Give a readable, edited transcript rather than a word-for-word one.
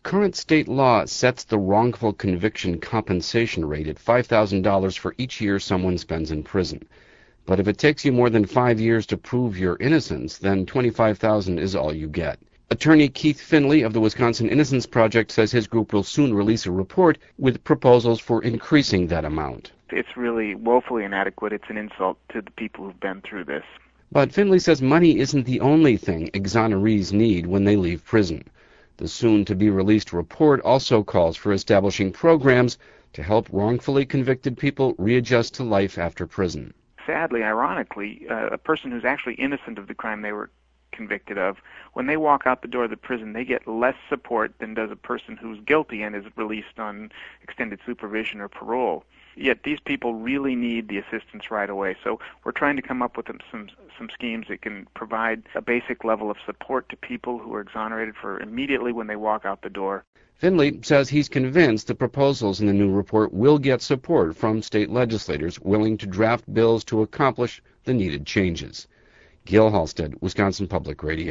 Current state law sets the wrongful conviction compensation rate at $5,000 for each year someone spends in prison. But if it takes you more than 5 years to prove your innocence, then $25,000 is all you get. Attorney Keith Finley of the Wisconsin Innocence Project says his group will soon release a report with proposals for increasing that amount. It's really woefully inadequate. It's an insult to the people who've been through this. But Finley says money isn't the only thing exonerees need when they leave prison. The soon-to-be-released report also calls for establishing programs to help wrongfully convicted people readjust to life after prison. Sadly, ironically, a person who's actually innocent of the crime they were convicted of, when they walk out the door of the prison, they get less support than does a person who's guilty and is released on extended supervision or parole. Yet these people really need the assistance right away. So we're trying to come up with some schemes that can provide a basic level of support to people who are exonerated for immediately when they walk out the door. Finley says he's convinced the proposals in the new report will get support from state legislators willing to draft bills to accomplish the needed changes. Gil Halstead, Wisconsin Public Radio.